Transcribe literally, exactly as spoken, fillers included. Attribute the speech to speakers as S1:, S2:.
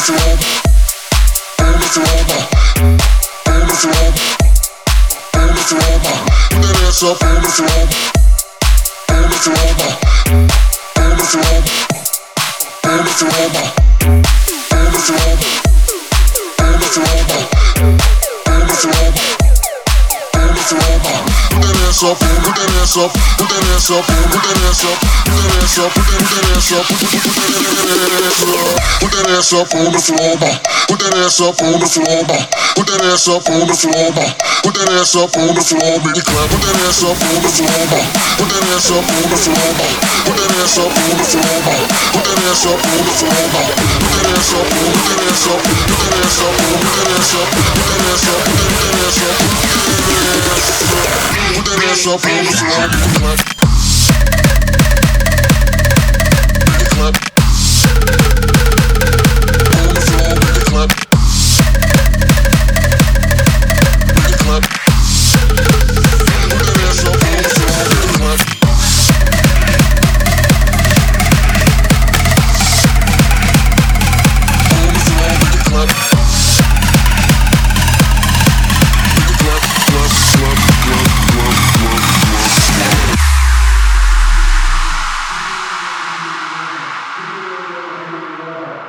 S1: Put that ass up on the floor, ma. Put that ass up on the floor, ma. Put that ass up on the floor, ma. Put that ass up on the floor, baby clap. Put that ass up on the floor, ma. Put that ass up on the floor, ma. Put that ass up on the floor, ma. Put that ass up on the floor, ma. Put that ass up, put that ass up, put that ass up, put that ass up, put that ass up, put that ass up, put that ass up, put that ass up on the floor, baby clap.